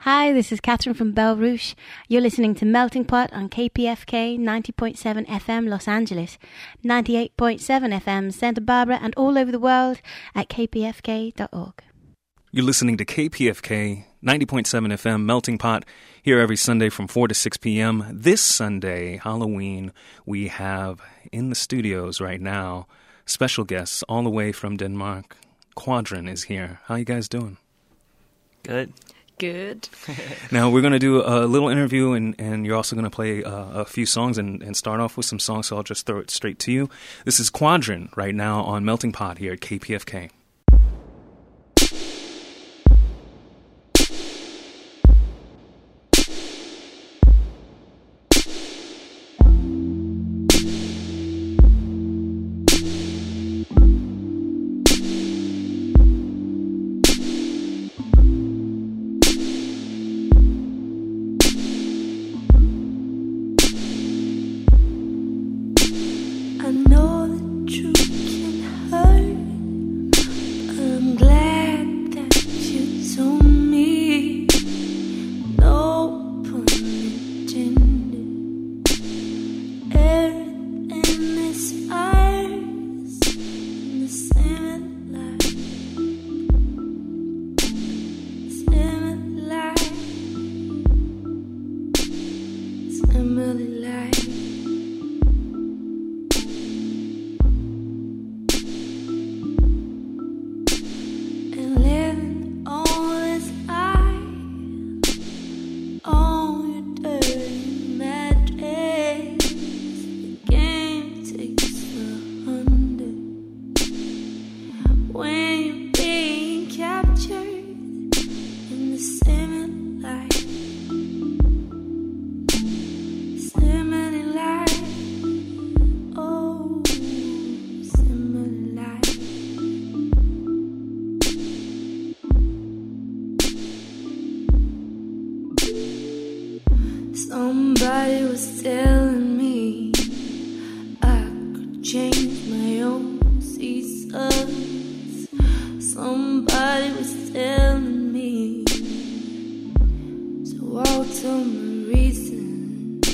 Hi, this is Catherine from Belle Rouge. You're listening to Melting Pot on KPFK 90.7 FM Los Angeles, 98.7 FM Santa Barbara, and all over the world at kpfk.org. You're listening to KPFK 90.7 FM Melting Pot here every Sunday from 4 to 6 p.m. This Sunday, Halloween, we have in the studios right now special guests all the way from Denmark. Quadrin is here. How you guys doing? Good. Good. Now, we're going to do a little interview, and you're also going to play a few songs and start off with some songs, so I'll just throw it straight to you. This is Quadrin right now on Melting Pot here at KPFK. Somebody was telling me I could change my own seasons. Somebody was telling me to alter my reasons.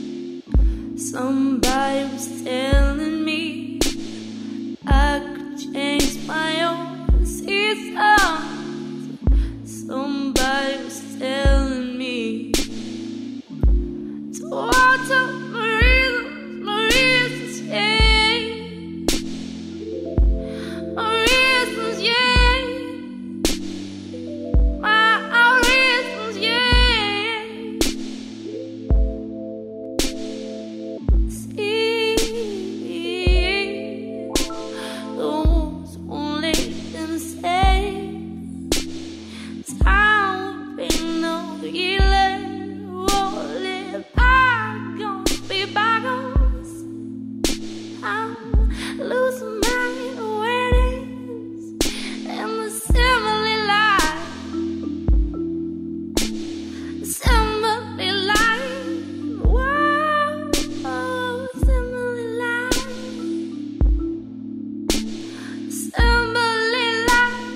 Somebody was telling me I could change my own seasons. Somebody was telling me what's up, my reasons, yeah. My reasons, yeah. My reasons, yeah. See, those who let them say time will bring no healing. I'm losing my awareness and the simile life. Simile life. Whoa, simile life. Simile life.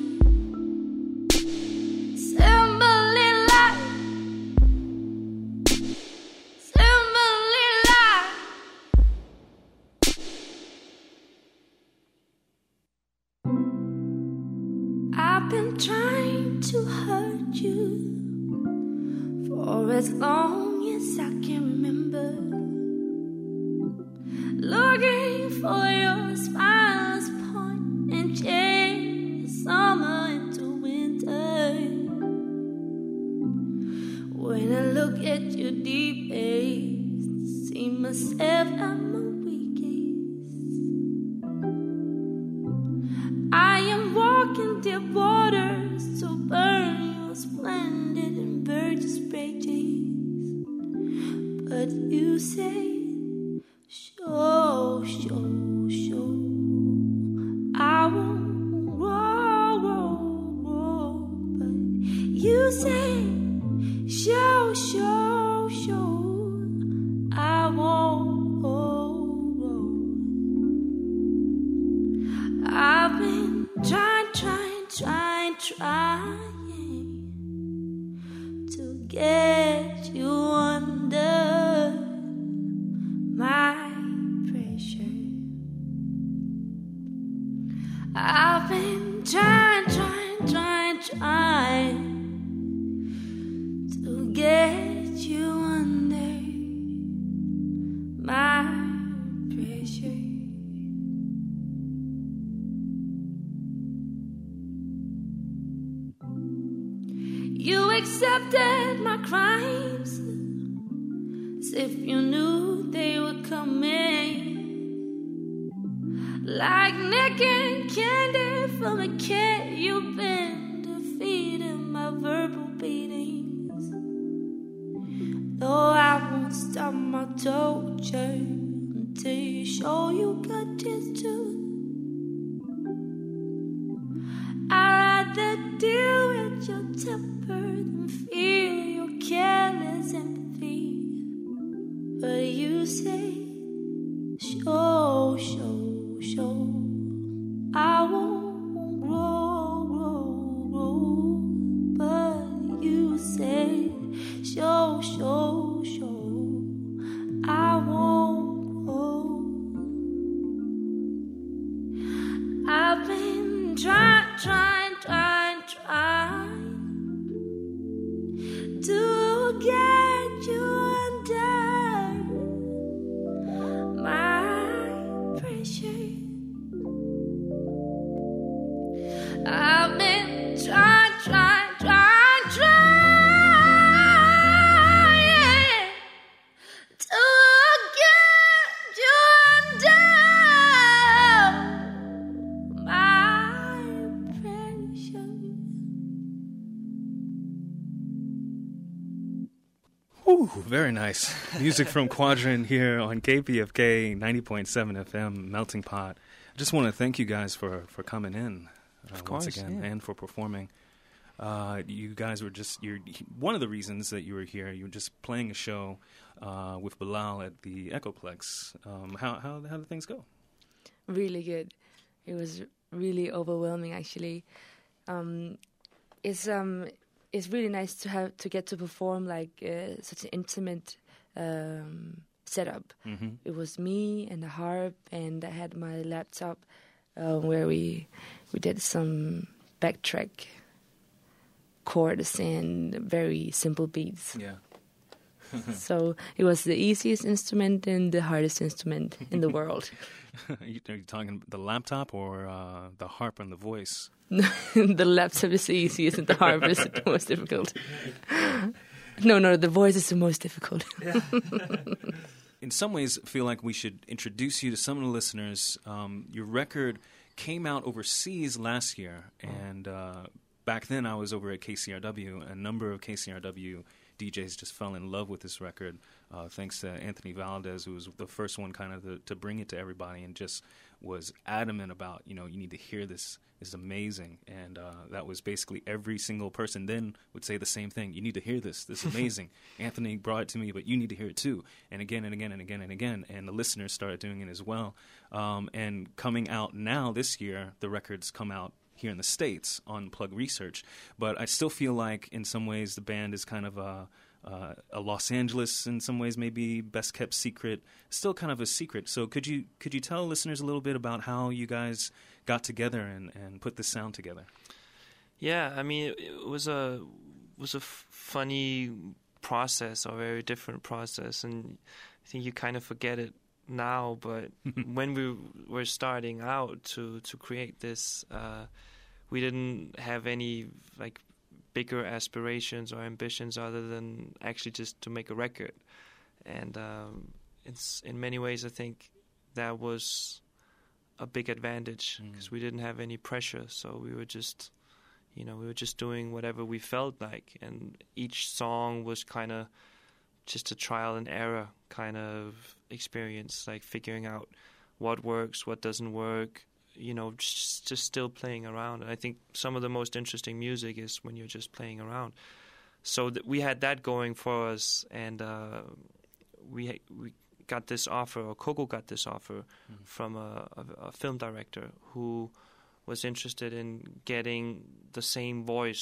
Simile life. I've been trying to hurt you for as long as I can remember, looking for your smile's point and change summer into winter. When I look at your deep eyes, see myself at my I am walking deep waters to burn your splendid and virgin bridges. But you say, show, I won't roll. But you say, show, I won't roll. I've been trying get you under my pressure. I've been trying to get you under my pressure. You accepted my crimes as if you knew they were coming, like nicking candy from a kid. You've been defeating my verbal beatings. No, I won't stop my torture until you show you got this too. I'd rather deal with your temper than feel your careless empathy. But you say, show, I won't grow. But you say, show, I won't grow. I've been trying to get you under my pressure. I've been trying to get you under my pressure. Ooh, very nice. Music from Quadrant here on KPFK 90.7 FM, Melting Pot. I just want to thank you guys for coming in once again, yeah. and for performing. You guys were you're one of the reasons that you were here. You were just playing a show with Bilal at the Echoplex. How did things go? Really good. It was really overwhelming, actually. It's really nice to get to perform like such an intimate setup. Mm-hmm. It was me and the harp, and I had my laptop where we did some backtrack chords and very simple beats. Yeah. So it was the easiest instrument and the hardest instrument in the world. Are you talking the laptop or the harp and the voice? The laptop is the easiest and the harp is the most difficult. No, the voice is the most difficult. In some ways, I feel like we should introduce you to some of the listeners. Your record came out overseas last year, and back then I was over at KCRW. A number of KCRW DJs just fell in love with this record, thanks to Anthony Valdez, who was the first one kind of to bring it to everybody and just was adamant about, you need to hear this. It's amazing. And that was basically every single person then would say the same thing. You need to hear this. This is amazing. Anthony brought it to me, but you need to hear it too. And again and again and again and again. And the listeners started doing it as well. And coming out now this year, the record's come out here in the States on Plug Research. But I still feel like in some ways the band is kind of a Los Angeles, in some ways maybe best kept secret, still kind of a secret. So could you tell listeners a little bit about how you guys got together and put this sound together? Yeah, I mean, it was a funny process, a very different process, and I think you kind of forget it now. But when we were starting out to create this, we didn't have any like bigger aspirations or ambitions other than actually just to make a record. And it's in many ways, I think that was a big advantage because we didn't have any pressure. So we were just, doing whatever we felt like. And each song was kind of just a trial and error kind of experience, like figuring out what works, what doesn't work, just still playing around. And I think some of the most interesting music is when you're just playing around. So we had that going for us, and we got this offer, or Coco got this offer from a film director who was interested in getting the same voice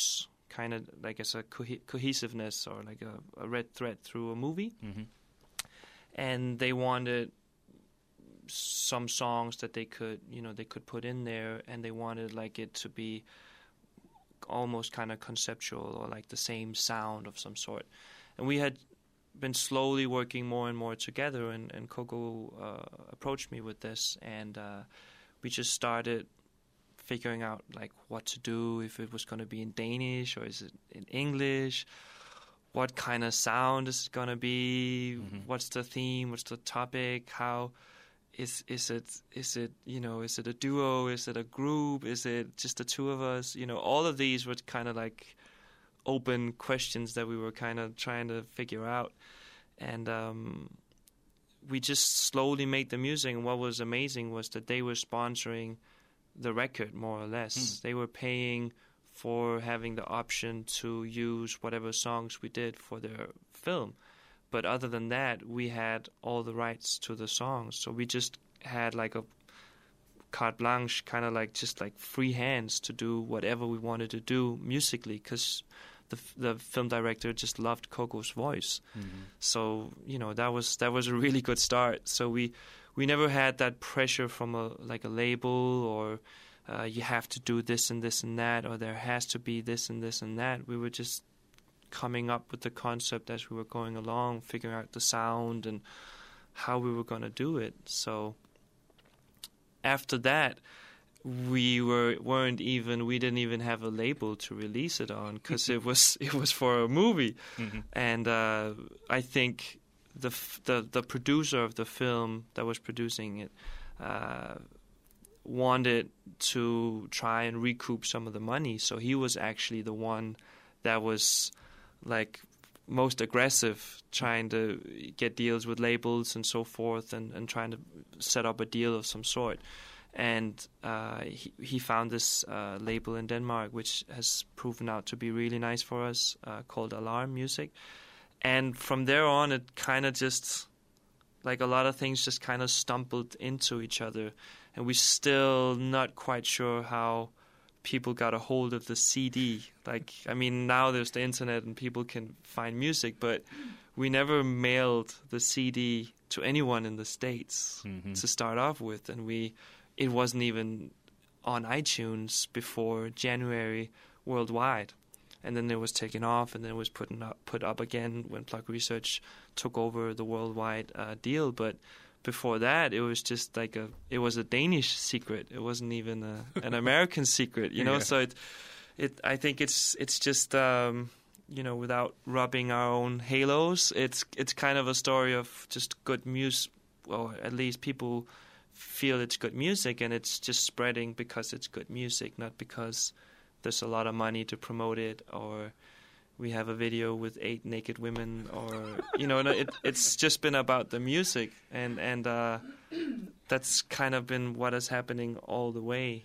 kind of like as a cohesiveness or like a red thread through a movie. Mm-hmm. And they wanted some songs that they could put in there, and they wanted like it to be almost kind of conceptual or like the same sound of some sort. And we had been slowly working more and more together, and Coco approached me with this, and we just started figuring out like what to do, if it was going to be in Danish or is it in English, what kind of sound is it going to be, what's the theme, what's the topic, how is it is it a duo, is it a group, is it just the two of us, all of these were kind of like open questions that we were kind of trying to figure out. And we just slowly made the music, and what was amazing was that they were sponsoring the record more or less. They were paying for having the option to use whatever songs we did for their film. But other than that, we had all the rights to the songs. So we just had like a carte blanche, kind of like just like free hands to do whatever we wanted to do musically, because the film director just loved Coco's voice. So that was a really good start. So we never had that pressure from a label, or you have to do this and this and that, or there has to be this and this and that. We were just coming up with the concept as we were going along, figuring out the sound and how we were going to do it. So after that, we didn't even have a label to release it on, because it was for a movie. And I think the producer of the film that was producing it wanted to try and recoup some of the money, so he was actually the one that was like most aggressive, trying to get deals with labels and so forth, and trying to set up a deal of some sort. And he found this label in Denmark, which has proven out to be really nice for us, called Alarm Music. And from there on, it kind of just, like a lot of things just kind of stumbled into each other. And we're still not quite sure how people got a hold of the CD. Like, I mean, now there's the internet and people can find music, but we never mailed the CD to anyone in the States to start off with. And it wasn't even on iTunes before January worldwide. And then it was taken off, and then it was put up again when Plug Research took over the worldwide deal. But before that, it was just like it was a Danish secret. It wasn't even an American secret, you know. Yeah. So I think it's just without rubbing our own halos, it's kind of a story of just good music, or at least people feel it's good music, and it's just spreading because it's good music, not because there's a lot of money to promote it, or we have a video with 8 naked women, or it's just been about the music, and that's kind of been what is happening all the way,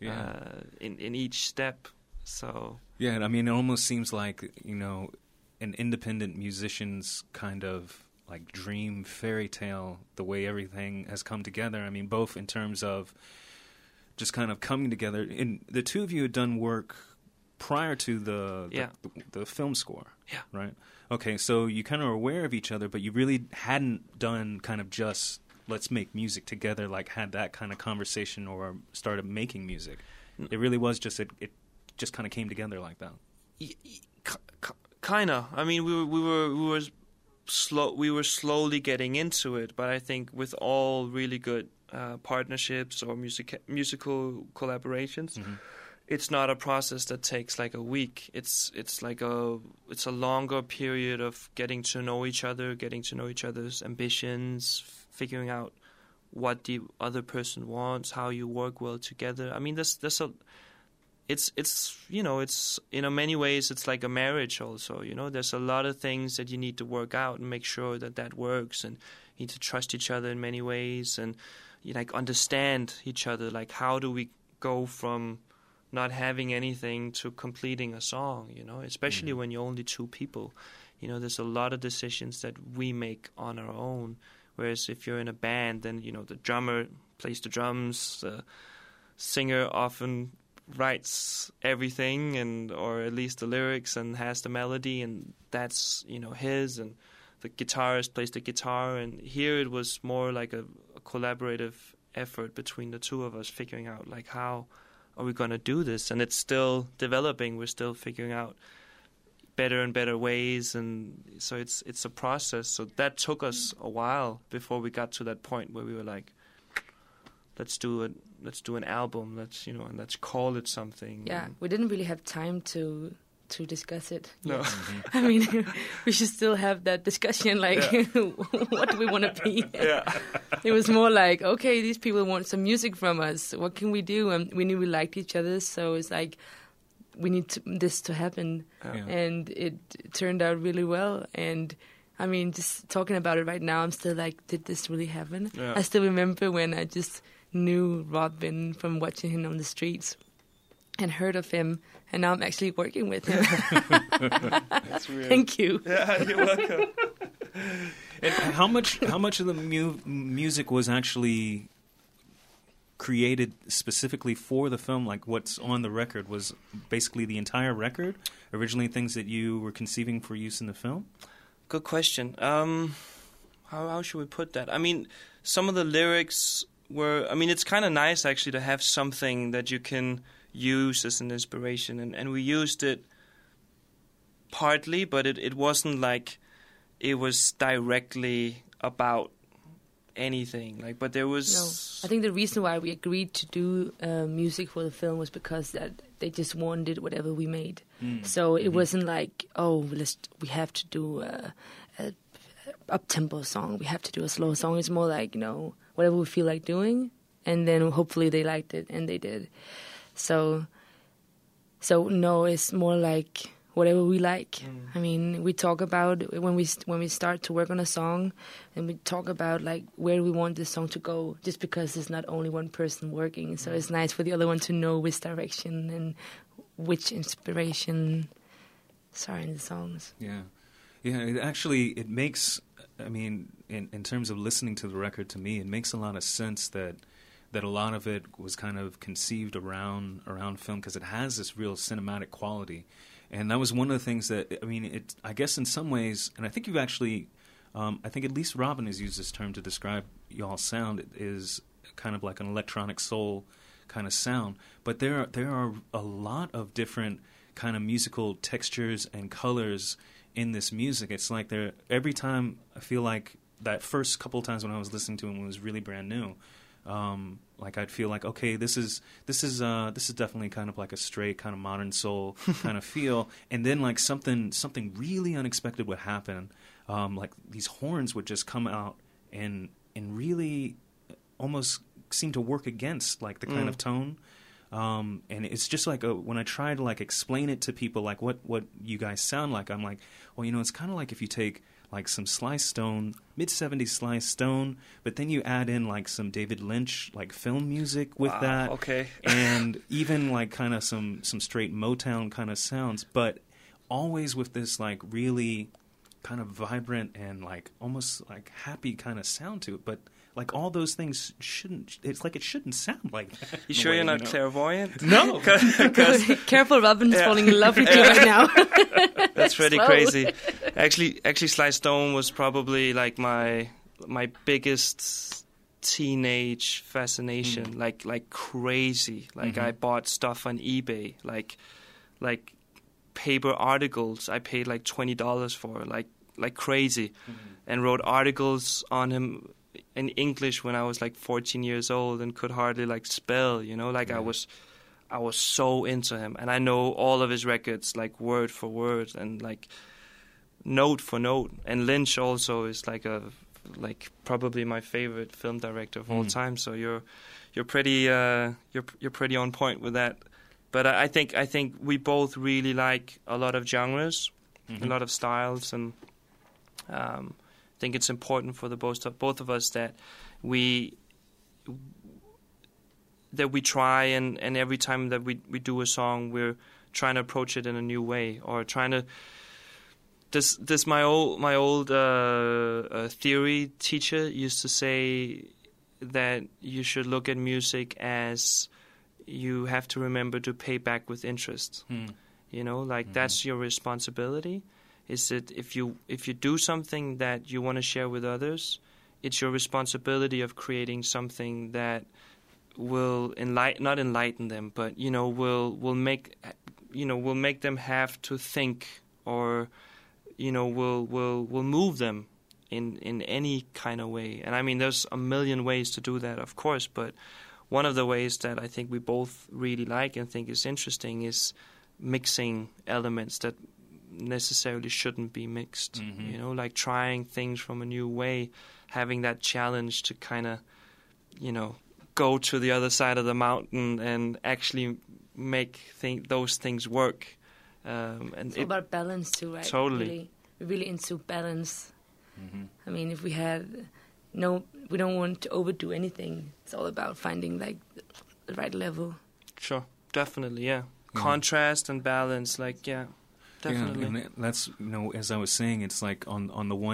in each step. So yeah, I mean, it almost seems like an independent musician's kind of like dream fairy tale, the way everything has come together. I mean, both in terms of just kind of coming together. And the two of you had done work prior to the film score, right? Okay, so you kind of were aware of each other, but you really hadn't done kind of just let's make music together, like had that kind of conversation or started making music. It really was just it just kind of came together like that. Kind of. I mean, we were slowly getting into it, but I think with all really good partnerships or musical collaborations, it's not a process that takes like a week. It's a longer period of getting to know each other, getting to know each other's ambitions, figuring out what the other person wants, how you work well together. I mean, it's in many ways it's like a marriage also. There's a lot of things that you need to work out and make sure that works, and you need to trust each other in many ways, and you understand each other. Like, how do we go from not having anything to completing a song? Especially when you're only 2 people. There's a lot of decisions that we make on our own. Whereas if you're in a band, then the drummer plays the drums, the singer often writes everything, and or at least the lyrics, and has the melody, and that's his, and the guitarist plays the guitar. And here it was more like a collaborative effort between the two of us, figuring out like how are we going to do this, and it's still developing. We're still figuring out better and better ways, and so it's a process. So that took us a while before we got to that point where we were like, let's do an album, and let's call it something. Yeah, we didn't really have time to discuss it. No. I mean, we should still have that discussion, like, what do we want to be? Yeah. It was more like, okay, these people want some music from us. What can we do? And we knew we liked each other, so it's like, we need this to happen. Yeah. And it turned out really well. And I mean, just talking about it right now, I'm still like, did this really happen? Yeah. I still remember when I just knew Robin from watching him on the streets and heard of him, and now I'm actually working with him. That's weird. Thank you. Yeah, you're welcome. And how much of the music was actually created specifically for the film? Like what's on the record was basically the entire record, originally things that you were conceiving for use in the film? Good question. How should we put that? I mean, some of the lyrics were... I mean, it's kind of nice actually to have something that you can use as an inspiration, and we used it partly, but it wasn't like it was directly about anything. Like, but there was... No, I think the reason why we agreed to do music for the film was because that they just wanted whatever we made. So it wasn't like, oh, we have to do a up-tempo song, we have to do a slow song. It's more like, whatever we feel like doing, and then hopefully they liked it, and they did. So no, it's more like whatever we like. I mean, we talk about when we start to work on a song, and we talk about like where we want this song to go, just because there's not only one person working. So it's nice for the other one to know which direction and which inspiration are in the songs. Yeah. It makes, I mean, in terms of listening to the record, to me, it makes a lot of sense that a lot of it was kind of conceived around film, because it has this real cinematic quality. And that was one of the things that, I mean, I guess in some ways, and I think you've actually, I think at least Robin has used this term to describe y'all's sound, it is kind of like an electronic soul kind of sound. But there are a lot of different kind of musical textures and colors in this music. It's like every time I feel like that first couple of times when I was listening to it when it was really brand new, like I'd feel like, okay, this is definitely kind of like a straight kind of modern soul kind of feel, and then like something really unexpected would happen, like these horns would just come out and really almost seem to work against like the kind of tone, and it's just like when I try to like explain it to people, like what you guys sound like, I'm like, well, it's kind of like if you take like some Sly Stone, mid-70s Sly Stone, but then you add in like some David Lynch like film music with that. Okay. And even like kind of some straight Motown kind of sounds, but always with this like really kind of vibrant and like almost like happy kind of sound to it. But like all those things shouldn't sound like that. You sure you're not clairvoyant? No. Careful, Robin's falling in love with you right now. That's pretty Slow. crazy. Actually, Sly Stone was probably like my biggest teenage fascination. Like crazy. Like I bought stuff on eBay, like paper articles. I paid like $20 for, like crazy, and wrote articles on him in English when I was like 14 years old and could hardly like spell, like I was so into him, and I know all of his records like word for word and like note for note. And Lynch also is like probably my favorite film director of all time. So you're pretty on point with that. But I think we both really like a lot of genres, a lot of styles, and I think it's important for the both of us that we try and every time that we do a song, we're trying to approach it in a new way, or trying to. This my old theory teacher used to say that you should look at music as you have to remember to pay back with interest. You know, like that's your responsibility. Is that if you do something that you want to share with others, it's your responsibility of creating something that will not enlighten them, but will make them have to think, or will move them in any kind of way. And I mean, there's a million ways to do that, of course, but one of the ways that I think we both really like and think is interesting is mixing elements that necessarily shouldn't be mixed. Like trying things from a new way, having that challenge to kind of go to the other side of the mountain and actually make those things work. And it's all about balance too, right? Totally. We're really into balance. I mean, if we we don't want to overdo anything. It's all about finding like the right level. Sure, definitely, yeah. Contrast and balance, like, yeah, definitely. Yeah, and that's, as I was saying, it's like on the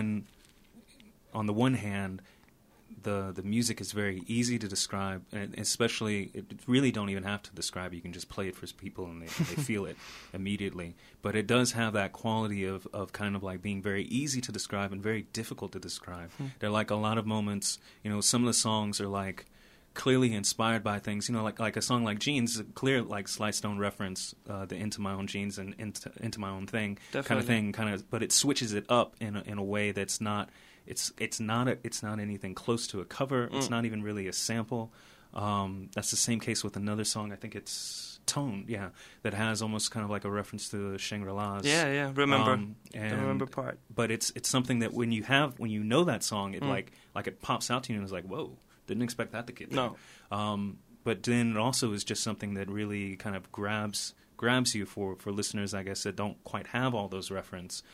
one hand, the music is very easy to describe, and especially, it really don't even have to describe. You can just play it for people and they feel it immediately. But it does have that quality of kind of like being very easy to describe and very difficult to describe. There are like a lot of moments, some of the songs are like clearly inspired by things, like a song like Jeans, a clear like Sly Stone reference, the Into My Own Jeans and into My Own Thing kind of thing, but it switches it up in a way that's not. It's not anything close to a cover. It's not even really a sample. That's the same case with another song. I think it's Tone, that has almost kind of like a reference to Shangri-La's. Yeah. Remember the remember part. But it's something that when you know that song, it like it pops out to you and it's like, whoa, didn't expect that to get there. No. But then it also is just something that really kind of grabs you for listeners, I guess, that don't quite have all those reference.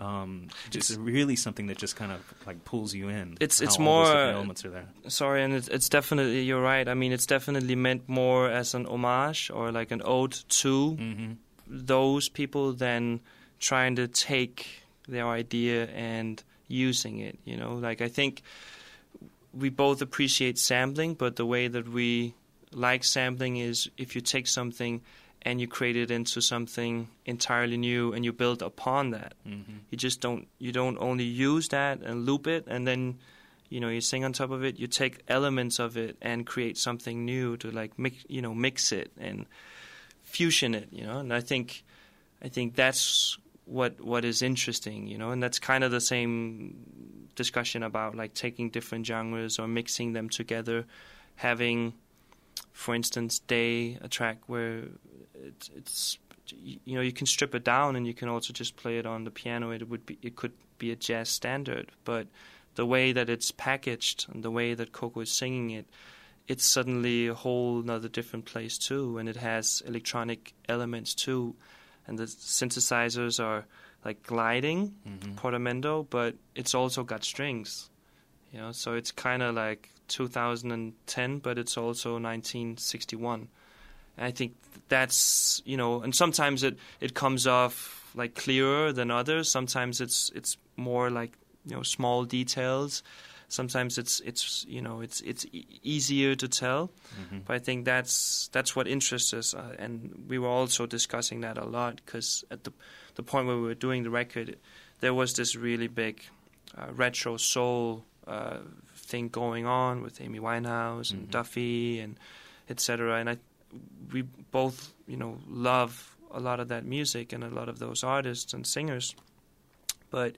Just really something that just kind of like pulls you in. It's all more those different elements are there. Sorry, and it's definitely, you're right. I mean, it's definitely meant more as an homage or like an ode to those people than trying to take their idea and using it. Like I think we both appreciate sampling, but the way that we like sampling is if you take something and you create it into something entirely new, and you build upon that. You don't only use that and loop it, and then you sing on top of it. You take elements of it and create something new to like mix it and fusion it. And I think that's what is interesting. And that's kind of the same discussion about like taking different genres or mixing them together, having, for instance, Day, a track where it's you can strip it down and you can also just play it on the piano. It could be a jazz standard, but the way that it's packaged and the way that Coco is singing it, it's suddenly a whole another different place too, and it has electronic elements too, and the synthesizers are like gliding, portamento, but it's also got strings, so it's kind of like 2010, but it's also 1961. And I think that's, and sometimes it comes off like clearer than others. Sometimes it's more like, small details. Sometimes it's easier to tell. But I think that's what interests us. And we were also discussing that a lot because at the point where we were doing the record, there was this really big retro soul thing going on with Amy Winehouse and Duffy and etc. And we both, love a lot of that music and a lot of those artists and singers. But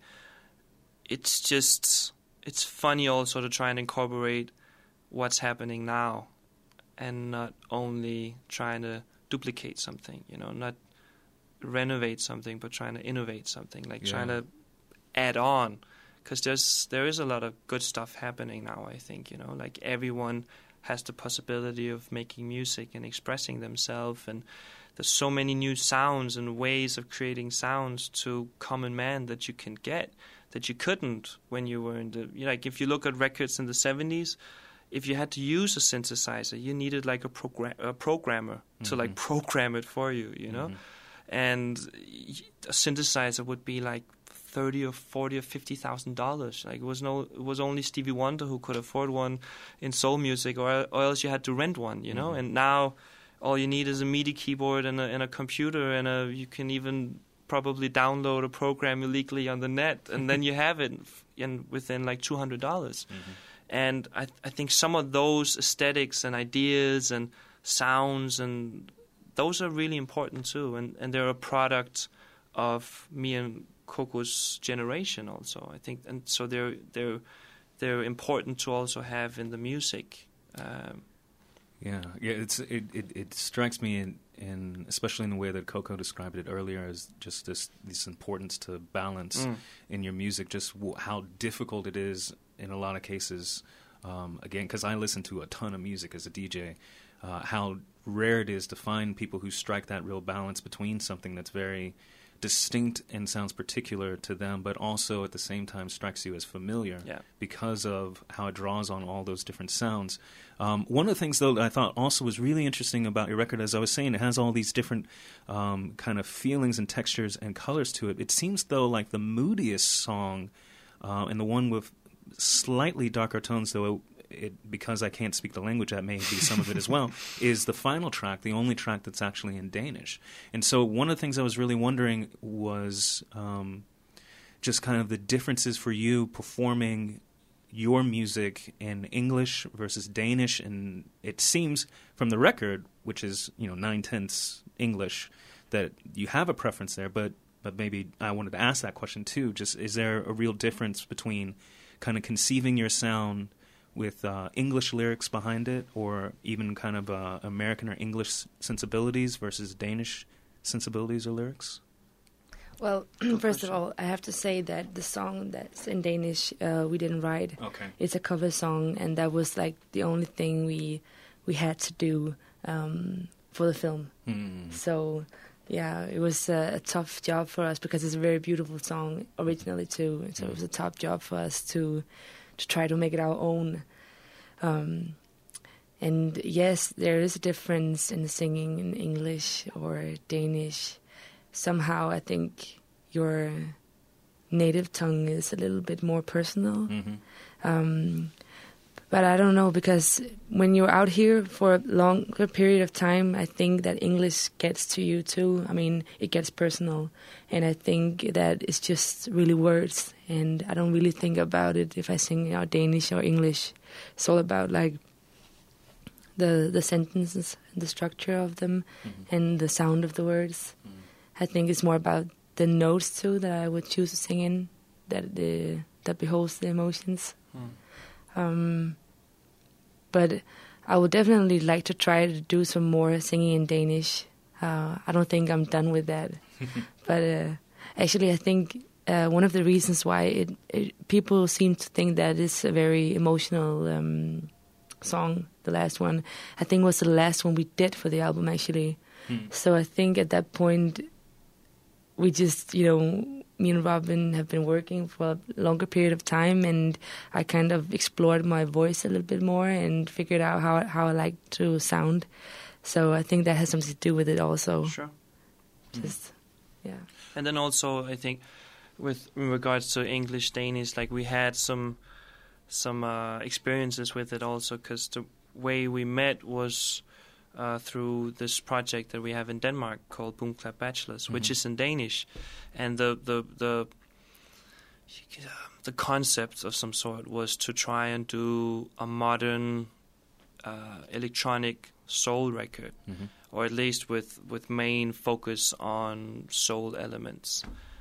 it's funny also to try and incorporate what's happening now and not only trying to duplicate something, not renovate something, but trying to innovate something, like trying to add on. Because there is a lot of good stuff happening now, I think, like everyone has the possibility of making music and expressing themselves, and there's so many new sounds and ways of creating sounds to common man that you can get that you couldn't when you were in the, like if you look at records in the 70s, if you had to use a synthesizer, you needed like a programmer to like program it for you, and a synthesizer would be like $30,000 or $40,000 or $50,000. Like it was only Stevie Wonder who could afford one in soul music, or else you had to rent one, And now all you need is a MIDI keyboard and a computer, and you can even probably download a program illegally on the net, and then you have it within like $200. Mm-hmm. And I think some of those aesthetics and ideas and sounds, and those are really important too, and they're a product of me and Coco's generation also, I think, and so they're important to also have in the music. It strikes me in especially in the way that Coco described it earlier, as just this importance to balance in your music, just how difficult it is in a lot of cases. Again, because I listen to a ton of music as a DJ, how rare it is to find people who strike that real balance between something that's very distinct and sounds particular to them, but also at the same time strikes you as familiar because of how it draws on all those different sounds. One of the things, though, that I thought also was really interesting about your record, as I was saying, it has all these different kind of feelings and textures and colors to it. It seems, though, like the moodiest song and the one with slightly darker tones, though because I can't speak the language, that may be some of it as well, is the final track, the only track that's actually in Danish. And so one of the things I was really wondering was just kind of the differences for you performing your music in English versus Danish. And it seems from the record, which is 9/10 English, that you have a preference there, but maybe I wanted to ask that question too. Just, is there a real difference between kind of conceiving your sound with English lyrics behind it, or even kind of American or English sensibilities versus Danish sensibilities or lyrics? Well, first of all, I have to say that the song that's in Danish we didn't write. Okay. It's a cover song, and that was like the only thing we had to do for the film. So yeah, it was a tough job for us because it's a very beautiful song originally too. So it was a tough job for us to try to make it our own. And yes, there is a difference in the singing in English or Danish. Somehow I think your native tongue is a little bit more personal. But I don't know, because when you're out here for a longer period of time, I think that English gets to you too. I mean, it gets personal. And I think that it's just really words. And I don't really think about it if I sing out Danish or English. It's all about like the sentences and the structure of them and the sound of the words. I think it's more about the notes too that I would choose to sing in, that beholds the emotions. But I would definitely like to try to do some more singing in Danish. I don't think I'm done with that. But actually, I think one of the reasons why people seem to think that it's a very emotional song, the last one, I think was the last one we did for the album, actually. So I think at that point, we just, me and Robin have been working for a longer period of time, and I kind of explored my voice a little bit more and figured out how I like to sound. So I think that has something to do with it also. Sure. Yeah. And then also, I think, in regards to English, Danish, like we had some experiences with it also, because the way we met was through this project that we have in Denmark called Boom Clap Bachelors, which is in Danish, and the concept of some sort was to try and do a modern electronic soul record, or at least with main focus on soul elements,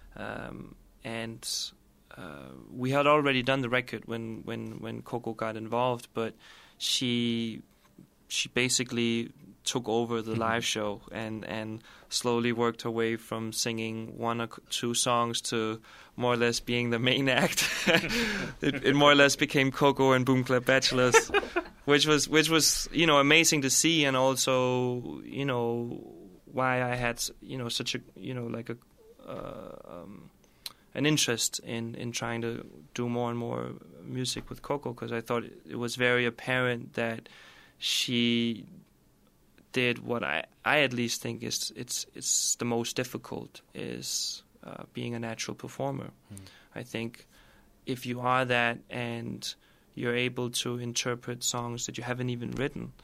and we had already done the record when Coco got involved, but she basically took over the live show and slowly worked her way from singing one or two songs to more or less being the main act. It more or less became Coco and Boom Clap Bachelors, which was amazing to see, and also why I had such a an interest in trying to do more and more music with Coco, because I thought it was very apparent that she did what I at least think it's the most difficult, is being a natural performer. I think if you are that and you're able to interpret songs that you haven't even written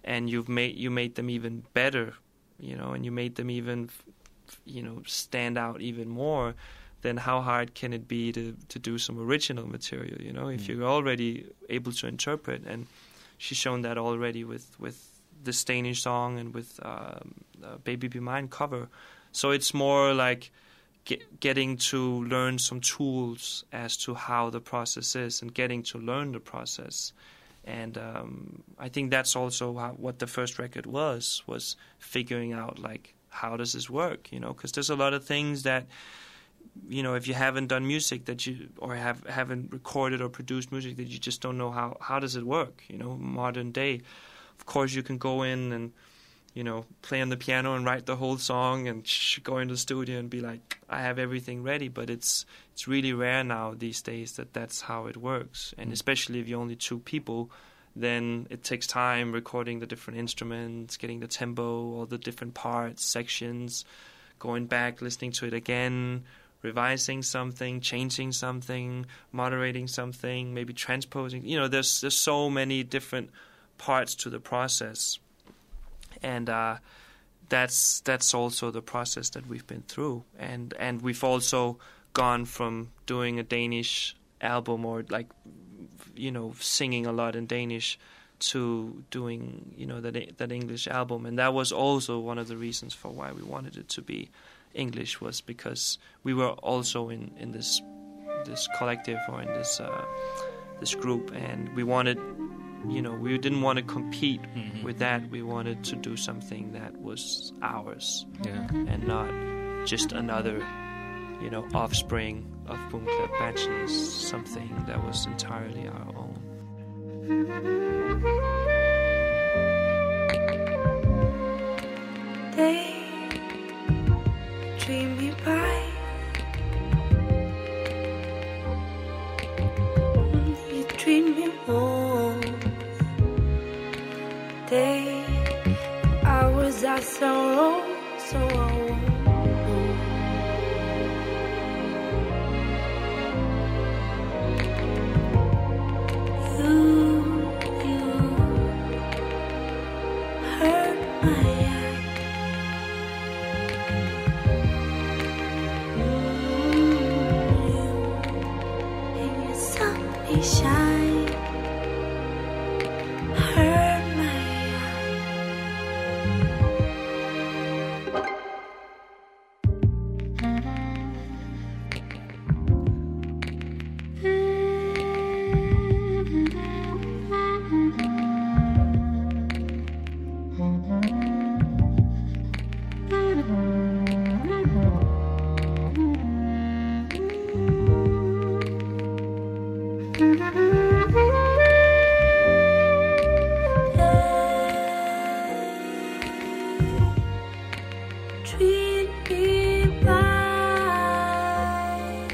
and you made them even better, and you made them even, stand out even more, then how hard can it be to do some original material, if you're already able to interpret? And she's shown that already with this Danish song and with Baby Be Mine cover. So it's more like getting to learn some tools as to how the process is and getting to learn the process. And I think that's also what the first record was figuring out, like, how does this work, because there's a lot of things that, if you haven't done music haven't recorded or produced music, that you just don't know how does it work, modern day. Of course, you can go in and, play on the piano and write the whole song and go into the studio and be like, I have everything ready. But it's really rare now these days that that's how it works. And especially if you're only two people, then it takes time recording the different instruments, getting the tempo, all the different parts, sections, going back, listening to it again, revising something, changing something, moderating something, maybe transposing. There's so many different parts to the process. And that's also the process that we've been through. And we've also gone from doing a Danish album or like, singing a lot in Danish to doing, that English album. And that was also one of the reasons for why we wanted it to be English, was because we were also in this collective or in this group, and we wanted, we didn't want to compete with that. We wanted to do something that was ours, and not just another, offspring of Boomklap Banshees, something that was entirely our own. They treat me right. You treat me wrong. Hours are so wrong. You hurt my eye. And your sunshine hurt my treat me right,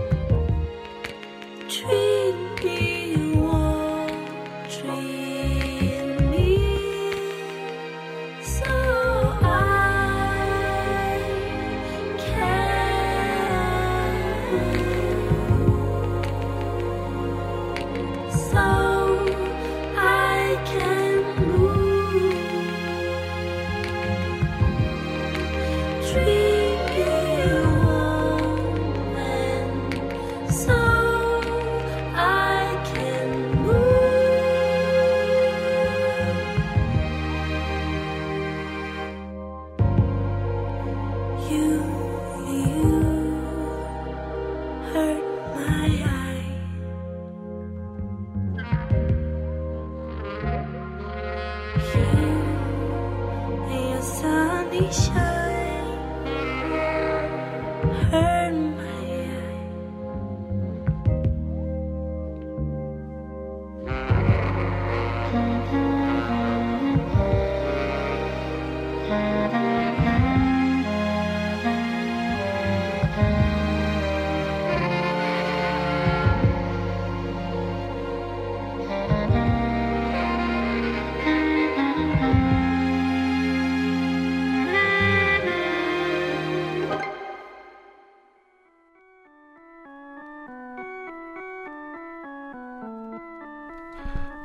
treat me wrong, treat me so I can move. Treat me wrong, and so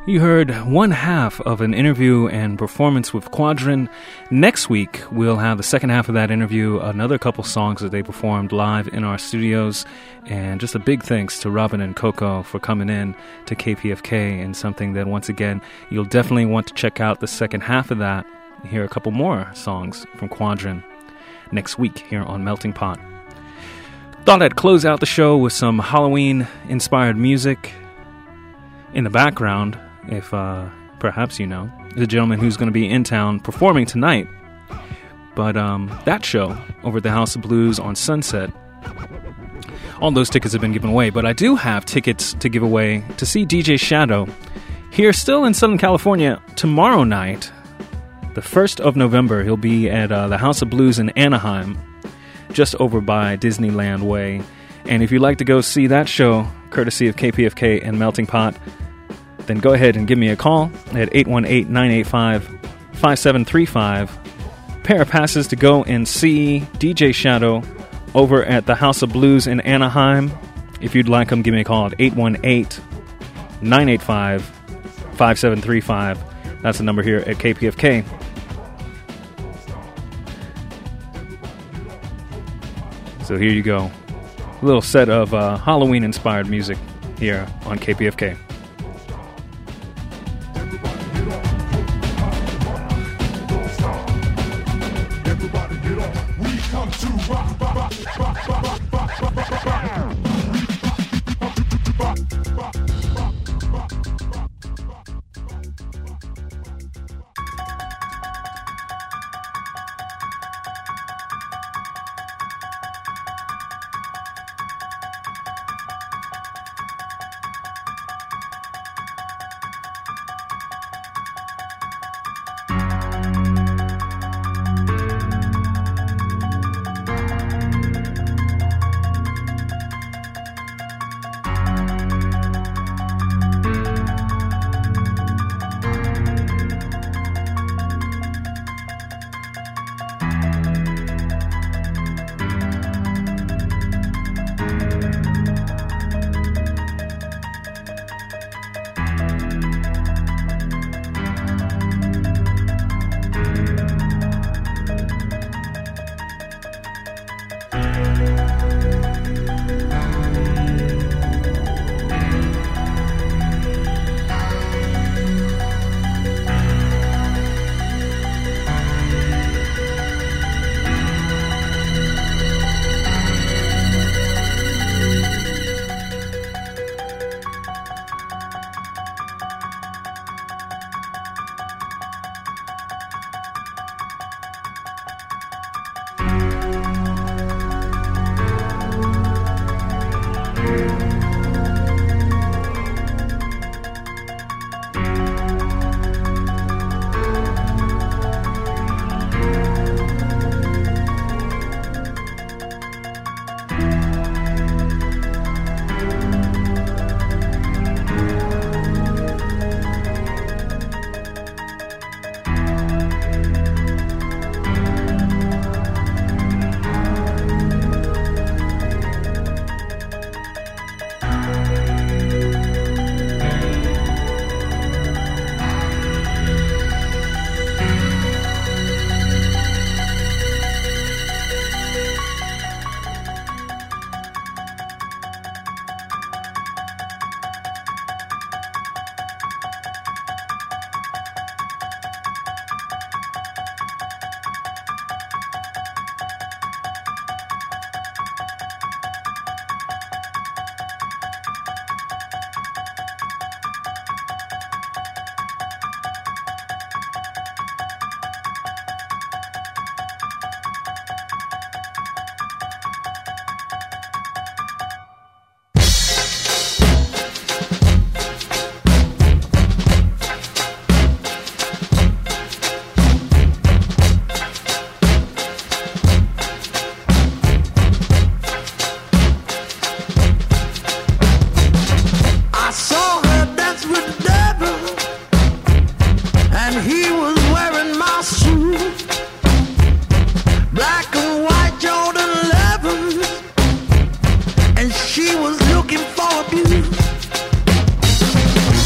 You heard one half of an interview and performance with Quadron. Next week, we'll have the second half of that interview, another couple songs that they performed live in our studios. And just a big thanks to Robin and Coco for coming in to KPFK, and something that, once again, you'll definitely want to check out the second half of that. Hear a couple more songs from Quadron next week here on Melting Pot. Thought I'd close out the show with some Halloween-inspired music. In the background, if perhaps you know, the gentleman who's going to be in town performing tonight. But that show over at the House of Blues on Sunset, all those tickets have been given away. But I do have tickets to give away to see DJ Shadow here still in Southern California tomorrow night, the 1st of November. He'll be at the House of Blues in Anaheim, just over by Disneyland Way. And if you'd like to go see that show, courtesy of KPFK and Melting Pot, then go ahead and give me a call at 818-985-5735. Pair of passes to go and see DJ Shadow over at the House of Blues in Anaheim. If you'd like them, give me a call at 818-985-5735. That's the number here at KPFK. So here you go. A little set of Halloween-inspired music here on KPFK.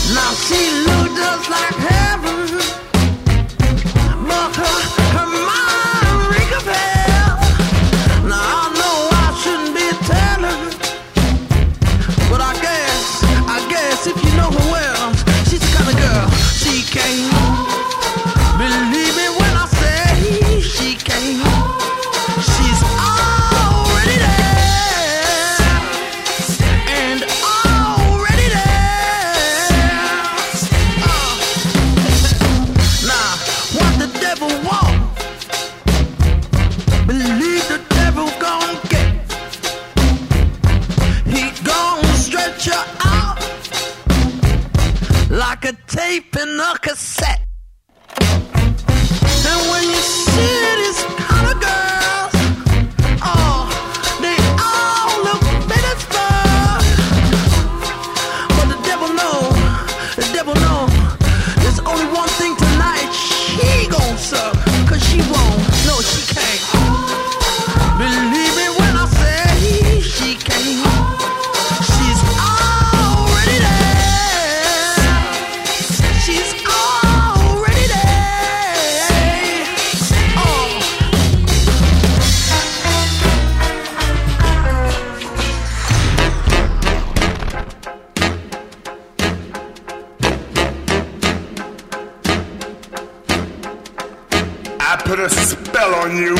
Now she looked just like heaven, but her mind reek of hell. Now I know I shouldn't be telling, but I guess if you know her well, she's the kind of girl. She can't believe me when I say she can't. She's already there and already there. Now, what the devil want, believe the devil gon' get. He gon' stretch you out like a tape in a cassette. And when you see these kind of girls, oh, they all look Pittsburgh. But the devil know, there's only one thing tonight she gon' suck, 'cause she won't, no she can't. Believe me when I say she can't. She's already there. She's already there. Oh. I put a spell on you.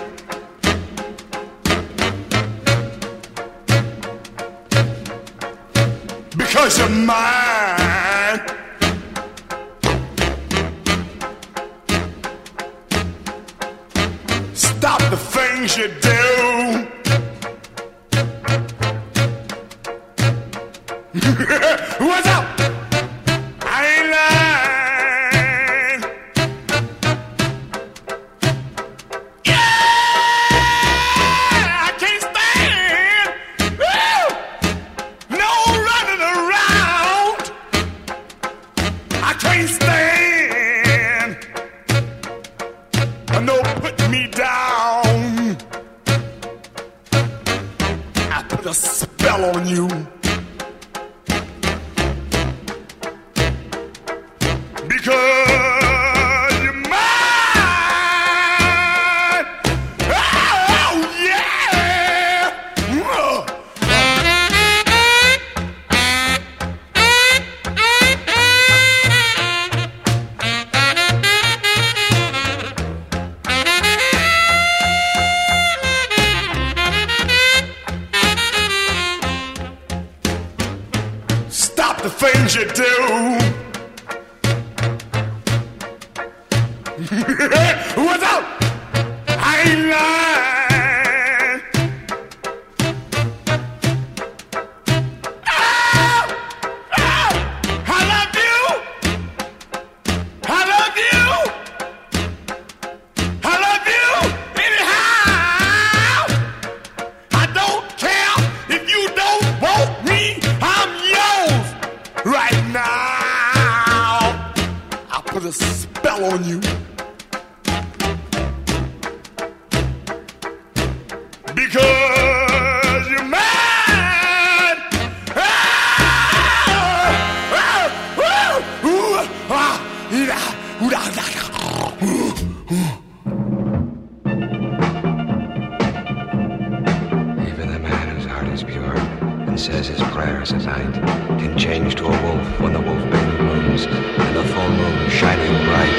Because you're mine. Stop the things you do. What's up? I ain't lying. Yeah, I can't stand. Woo! No running around. I can't stand. No put me down. I put a spell on you. Because you're mine. Oh, yeah. Stop the things you do. What's up? I ain't lying. Oh, oh, I love you. I love you. I love you anyhow. I don't care if you don't want me. I'm yours right now. I put a spell on you. Because you're mine. Ah, ah, ooh, ooh, ah, yeah, ooh, da, da, da. Even the man whose heart is pure and says his prayers at night can change to a wolf when the wolf bane blooms and the full moon shining bright.